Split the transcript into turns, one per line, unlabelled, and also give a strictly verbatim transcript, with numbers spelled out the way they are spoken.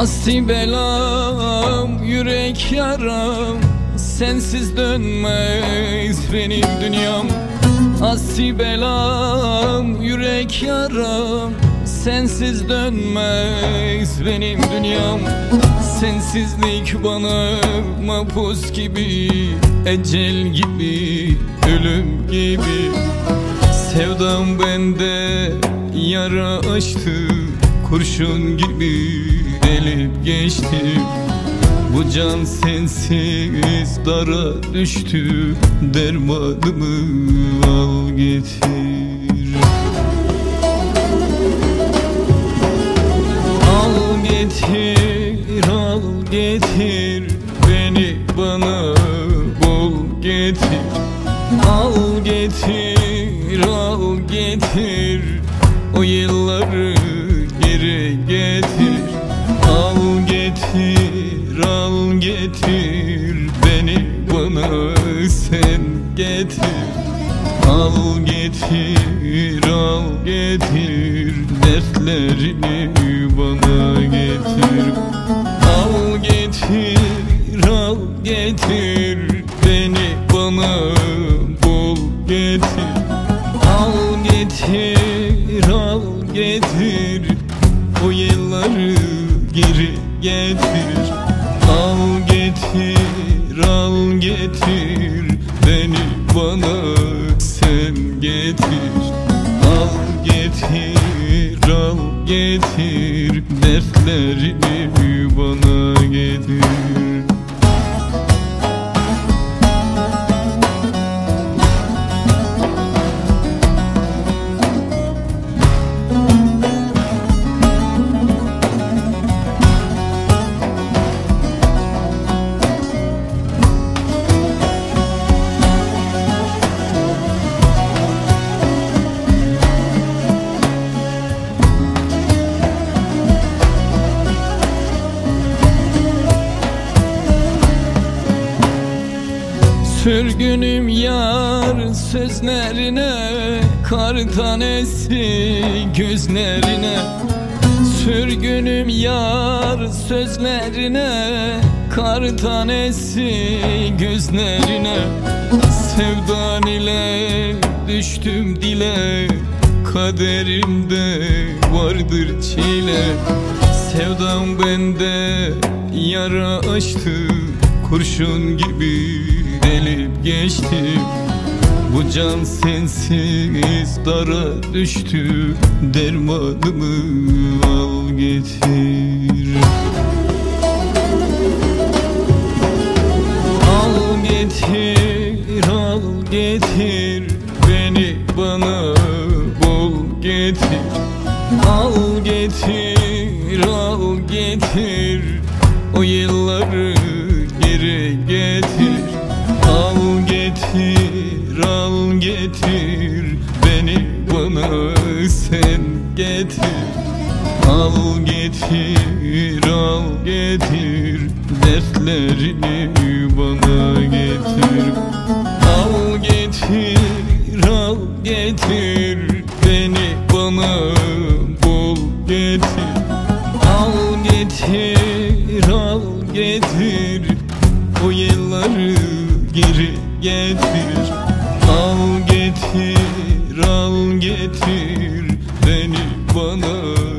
Asi belam, yürek yaram, sensiz dönmez benim dünyam. Asi belam, yürek yaram, sensiz dönmez benim dünyam. Sensizlik bana mapus gibi, ecel gibi, ölüm gibi. Sevdam bende yara açtı, kurşun gibi delip geçtim. Bu can sensiz dara düştü, dermanımı al getir. Al getir, al getir, beni bana bul getir. Al getir, al getir, o yılları geri getir. Al getir, al getir, beni bana sen getir. Al getir, al getir, dertlerini bana getir. Al getir, al getir, beni bana bul getir. Al getir, al getir, o yılları geri getir. Al getir, al getir, beni bana sen getir. Al getir, al getir, dertlerini bana getir. Sürgünüm yar sözlerine, kar tanesi gözlerine. Sürgünüm yar sözlerine, kar tanesi gözlerine. Sevdan ile düştüm dile, kaderimde vardır çile. Sevdam bende yara açtı, kurşun gibi delip geçtim. Bu can sensiz dara düştü, dermanımı al getir. Al getir, al getir, beni bana bul getir. Al getir, al getir, o yılları geri getir. Al getir, al getir, beni bana sen getir. Al getir, al getir, dertlerini bana getir. Al getir, al getir, beni bana bul getir. Al getir, al getir, o yılları geri getir. Al getir, al getir, beni bana